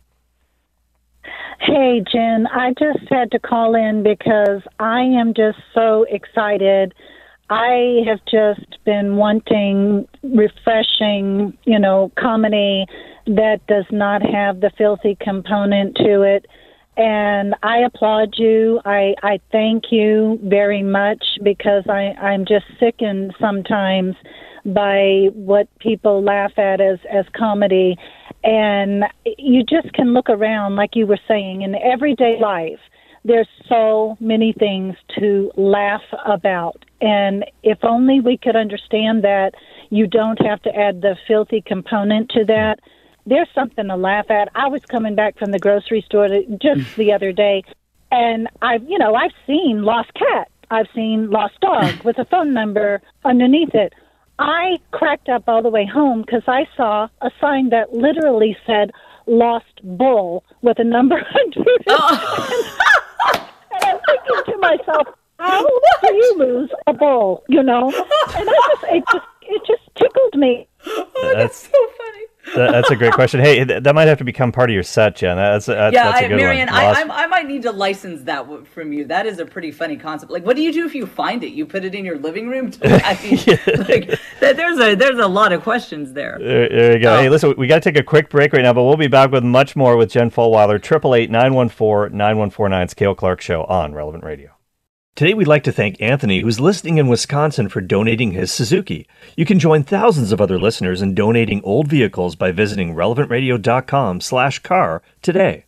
Hey, Jen, I just had to call in because I am just so excited. I have just been wanting refreshing, you know, comedy that does not have the filthy component to it. And I applaud you. I, I thank you very much because I, I'm just sickened sometimes by what people laugh at as, as comedy. And you just can look around, like you were saying, in everyday life, there's so many things to laugh about. And if only we could understand that you don't have to add the filthy component to that, there's something to laugh at. I was coming back from the grocery store just the other day, and I've, you know, I've seen lost cat. I've seen lost dog with a phone number underneath it. I cracked up all the way home because I saw a sign that literally said lost bull with a number under it. Oh. And I'm thinking to myself, how do you lose a bull, you know? And I just, it just, it just tickled me. Oh, that's so funny. That, that's a great question. Hey, th- that might have to become part of your set, Jen. That's, that's, Yeah, that's a I, good Marianne, one. I, Lost- I, I might need to license that w- from you. That is a pretty funny concept. Like, what do you do if you find it? You put it in your living room? To, I mean, like, th- there's a there's a lot of questions there. There, there you go. Oh. Hey, listen, we got to take a quick break right now, but we'll be back with much more with Jen Fulwiler. eight eight eight, nine one four, nine one four nine. It's Cale Clark Show on Relevant Radio. Today, we'd like to thank Anthony, who's listening in Wisconsin, for donating his Suzuki. You can join thousands of other listeners in donating old vehicles by visiting relevant radio dot com slash car today.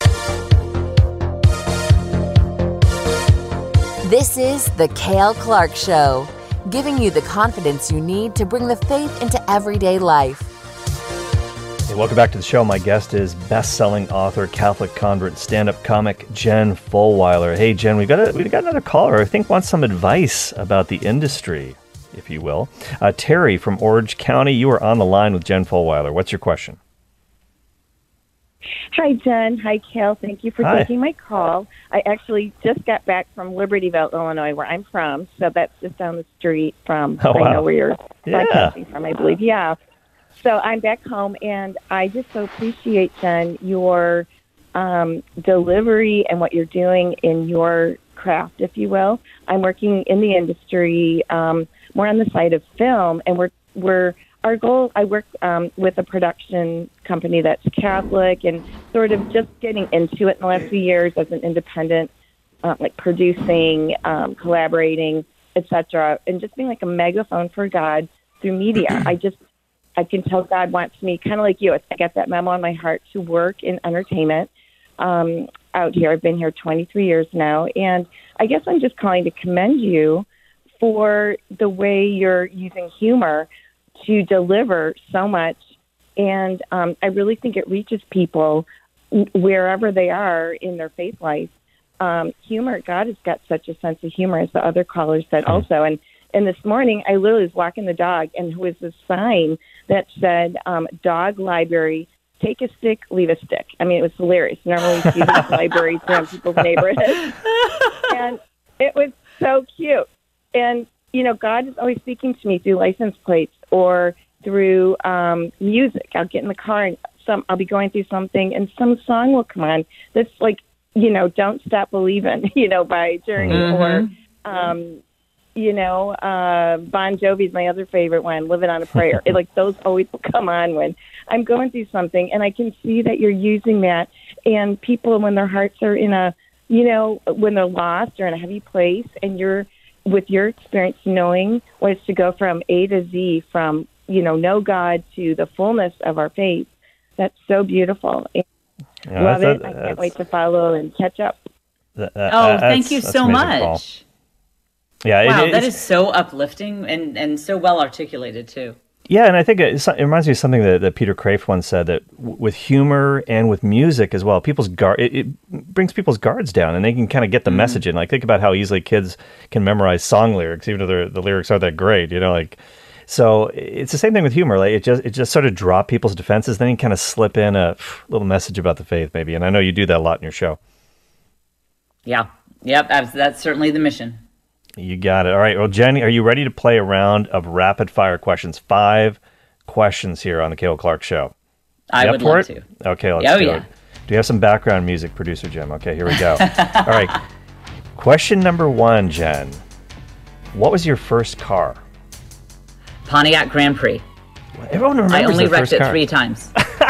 This is The Cale Clark Show, giving you the confidence you need to bring the faith into everyday life. Hey, welcome back to the show. My guest is best-selling author, Catholic convert, stand-up comic Jen Fulwiler. Hey, Jen, we got a, we got another caller. I think wants some advice about the industry, if you will. Uh, Terry from Orange County, you are on the line with Jen Fulwiler. What's your question? Hi, Jen. Hi, Cale. Thank you for Hi. taking my call. I actually just got back from Libertyville, Illinois, where I'm from. So that's just down the street from, Oh, wow. I know where you're Yeah. broadcasting from, I believe. Yeah. So I'm back home, and I just so appreciate, Jen, your um, delivery and what you're doing in your craft, if you will. I'm working in the industry, um, more on the side of film, and we're we're our goal. I work um, with a production company that's Catholic, and sort of just getting into it in the last few years as an independent, uh, like producing, um, collaborating, et cetera, and just being like a megaphone for God through media. I just I can tell God wants me, kind of like you. I got that memo on my heart to work in entertainment um, out here. I've been here twenty-three years now, and I guess I'm just calling to commend you for the way you're using humor to deliver so much. And um, I really think it reaches people wherever they are in their faith life. um, humor, God has got such a sense of humor, as the other callers said Hmm. also. And, and this morning, I literally was walking the dog, and there was a sign that said, um, dog library, take a stick, leave a stick. I mean, it was hilarious. Normally you see these libraries around people's neighborhoods. And it was so cute. And, you know, God is always speaking to me through license plates or through um, music. I'll get in the car and some I'll be going through something and some song will come on that's like, you know, Don't Stop Believin', you know, by Journey, Mm-hmm. or, um, you know, uh, Bon Jovi's my other favorite one, Living on a Prayer. It, like, those always come on when I'm going through something, and I can see that you're using that. And people, when their hearts are in a, you know, when they're lost or in a heavy place, and you're, with your experience, knowing what it's to go from A to Z, from, you know, know God to the fullness of our faith, that's so beautiful. I Yeah, love that's- it. I that's- can't wait to follow and catch up. that- that- Oh, that's- thank you that's so amazing, Paul. much. Yeah, it- Wow, it- that it's- is so uplifting and, and so well articulated, too. Yeah, and I think it, it reminds me of something that, that Peter Craft once said, that w- with humor and with music as well, people's guard it, it brings people's guards down, and they can kind of get the message in. Like, think about how easily kids can memorize song lyrics, even though the lyrics aren't that great. You know, like, so it's the same thing with humor. Like, it just it just sort of drop people's defenses. Then you kind of slip in a little message about the faith, maybe. And I know you do that a lot in your show. Yeah. Yep. That's, that's certainly the mission. You got it. All right. Well, Jenny, are you ready to play a round of rapid fire questions? Five questions here on the Cale Clark Show. I You up would for love it? to. Okay, let's Oh, do yeah. it. Do you have some background music, producer Jim? Okay, here we go. All right. Question number one, Jen. What was your first car? Pontiac Grand Prix. Everyone remembers I only their wrecked first it car. three times.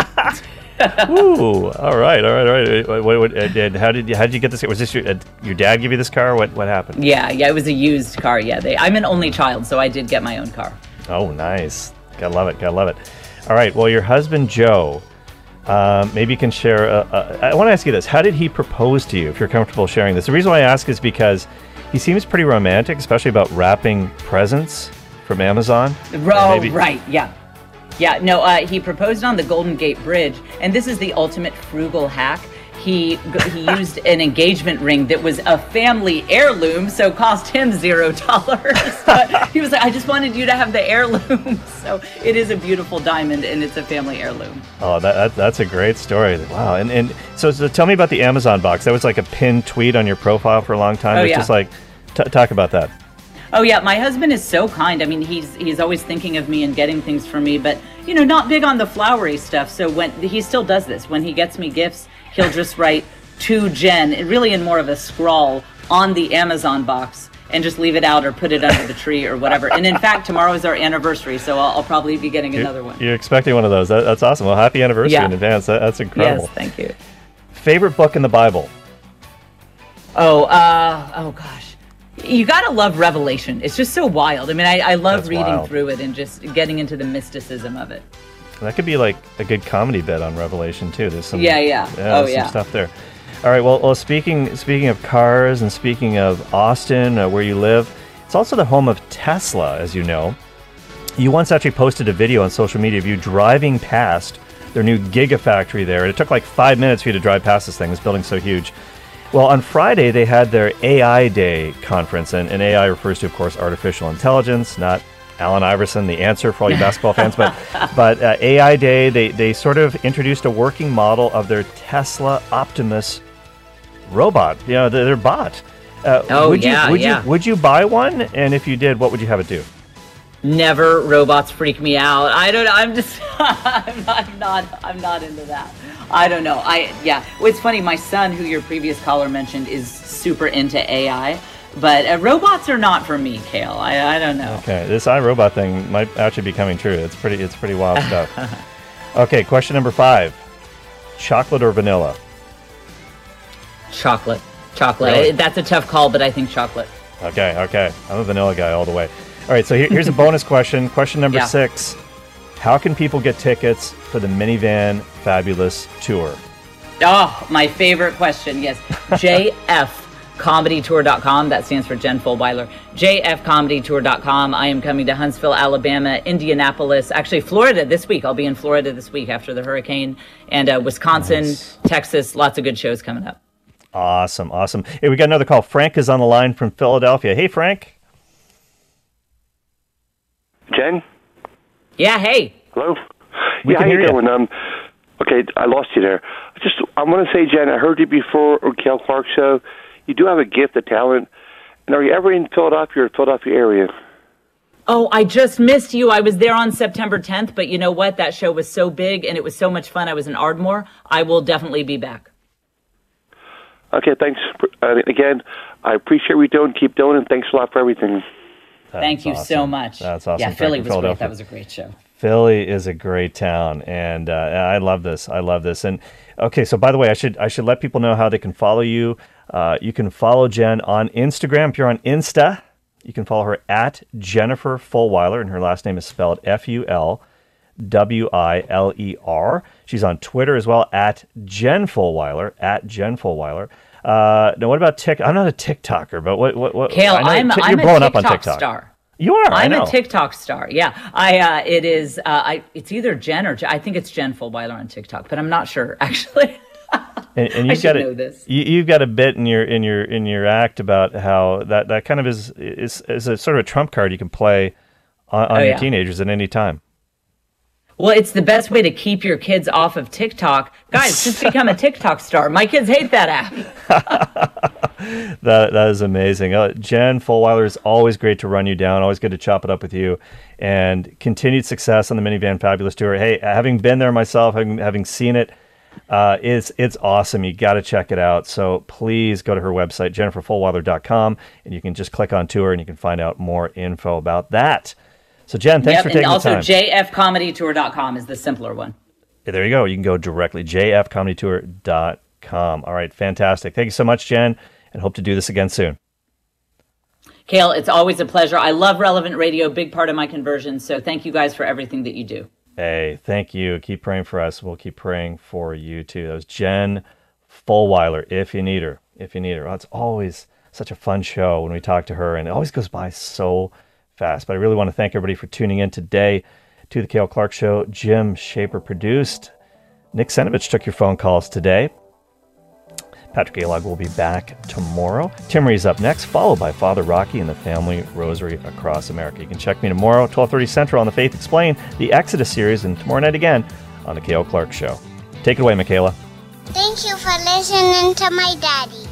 Ooh, all right, all right, all right. What, what, what, uh, and how did you, how did you get this? Was this your, uh, your dad give you this car? What what happened? Yeah, yeah, it was a used car. Yeah, they. I'm an only child, so I did get my own car. Oh, nice. Gotta love it. Gotta love it. All right. Well, your husband Joe, um, maybe you can share. Uh, uh, I want to ask you this: how did he propose to you? If you're comfortable sharing this, the reason why I ask is because he seems pretty romantic, especially about wrapping presents from Amazon. And Oh, maybe- right, yeah. Yeah, no, uh, he proposed on the Golden Gate Bridge, and this is the ultimate frugal hack. He he used an engagement ring that was a family heirloom, so cost him zero dollars. But he was like, I just wanted you to have the heirloom. So it is a beautiful diamond, and it's a family heirloom. Oh, that, that that's a great story. Wow. And and so, so tell me about the Amazon box. That was like a pinned tweet on your profile for a long time. Oh, It's yeah. just like, t- talk about that. Oh yeah, my husband is so kind. I mean, he's he's always thinking of me and getting things for me, but you know, not big on the flowery stuff. So when he still does this, when he gets me gifts, he'll just write to Jen, really in more of a scrawl on the Amazon box, and just leave it out or put it under the tree or whatever. And in fact, tomorrow is our anniversary, so I'll, I'll probably be getting another one. You're expecting one of those. That, that's awesome. Well, happy anniversary Yeah. in advance. That, that's incredible. Yes, thank you. Favorite book in the Bible? Oh, uh, oh gosh. You gotta love Revelation. It's just so wild. I mean, I, I love That's reading wild. through it and just getting into the mysticism of it. That could be like a good comedy bit on Revelation too. There's some Yeah, yeah. Oh, there's yeah. some stuff there. All right. Well, well, speaking speaking of cars and speaking of Austin, uh, where you live, it's also the home of Tesla, as you know. You once actually posted a video on social media of you driving past their new Gigafactory there. It took like five minutes for you to drive past this thing. This building's so huge. Well, on Friday, they had their A I Day conference, and, and A I refers to, of course, artificial intelligence, not Allen Iverson, the answer for all you basketball fans, but but uh, A I Day, they, they sort of introduced a working model of their Tesla Optimus robot, you know, their, their bot. Uh, Oh, would yeah, you, would yeah. you would you buy one? And if you did, what would you have it do? Never. Robots freak me out. I don't know. I'm just, I'm not, I'm not, I'm not into that. I don't know. I, yeah. Well, it's funny. My son, who your previous caller mentioned, is super into A I, but uh, robots are not for me, Cale. I, I don't know. Okay, this iRobot thing might actually be coming true. It's pretty, it's pretty wild stuff. Okay, question number five: chocolate or vanilla? Chocolate. Chocolate. Really? That's a tough call, but I think chocolate. Okay, okay. I'm a vanilla guy all the way. All right, so here, here's a bonus question. Question number Yeah. six. How can people get tickets for the Minivan Fabulous Tour? Oh, my favorite question. Yes. J F comedy tour dot com. That stands for Jen Fulweiler. J F comedy tour dot com. I am coming to Huntsville, Alabama, Indianapolis, actually Florida this week. I'll be in Florida this week after the hurricane, and uh, Wisconsin, Nice. Texas. Lots of good shows coming up. Awesome, awesome. Hey, we got another call. Frank is on the line from Philadelphia. Hey, Frank. Jen? Yeah, hey. Hello? We yeah, can how hear you you. doing? Um, okay, I lost you there. Just, I want to say, Jen, I heard you before on Cale Clark Show. You do have a gift, a talent. And are you ever in Philadelphia or Philadelphia area? Oh, I just missed you. I was there on September tenth, but you know what? That show was so big and it was so much fun. I was in Ardmore. I will definitely be back. Okay, thanks. Uh, again, I appreciate what you're doing. Keep doing it. Thanks a lot for everything. That's Thank you awesome. so much. That's awesome. Yeah, Frank Philly in was great. Philadelphia. That was a great show. Philly is a great town, and uh, I love this. I love this. And okay, so by the way, I should I should let people know how they can follow you. Uh, you can follow Jen on Instagram. If you're on Insta, you can follow her at Jennifer Fulwiler, and her last name is spelled F U L W I L E R. She's on Twitter as well, at Jen Fulwiler, at Jen Fulwiler. Uh, now, what about TikTok? I'm not a TikToker, but what? what, what Kale, I know I'm, you're I'm blowing a up on TikTok TikTok. star. You are. I I'm know. a TikTok star. Yeah, I. Uh, it is. Uh, I. It's either Jen or Jen. I think it's Jen Fulwiler on TikTok, but I'm not sure actually. And, and I you've should got know a, this. You, you've got a bit in your in your in your act about how that, that kind of is, is is a sort of a trump card you can play on, on Oh, your yeah. teenagers at any time. Well, it's the best way to keep your kids off of TikTok. Guys, just become a TikTok star. My kids hate that app. That that is amazing. Uh, Jen Fulwiler, is always great to run you down. Always good to chop it up with you. And continued success on the Minivan Fabulous tour. Hey, having been there myself, having having seen it, uh, it's it's awesome. You got to check it out. So please go to her website, jennifer fulwiler dot com, and you can just click on tour and you can find out more info about that. So Jen, thanks Yep, for taking and also the time. j f comedy tour dot com is the simpler one. There you go. You can go directly, j f comedy tour dot com. All right, fantastic. Thank you so much, Jen, and hope to do this again soon. Kale, it's always a pleasure. I love Relevant Radio, big part of my conversion. So thank you guys for everything that you do. Hey, thank you. Keep praying for us. We'll keep praying for you, too. That was Jen Fulwiler, if you need her. If you need her. Well, it's always such a fun show when we talk to her, and it always goes by so fast. But I really want to thank everybody for tuning in today to the Cale Clark Show. Jim Shaper produced. Nick Senovich took your phone calls today. Patrick Galog will be back tomorrow. Timmery's up next, followed by Father Rocky and the Family Rosary Across America. You can check me tomorrow, twelve thirty Central, on the Faith Explained, the Exodus series, and tomorrow night again on the Cale Clark Show. Take it away, Michaela. Thank you for listening to my daddy.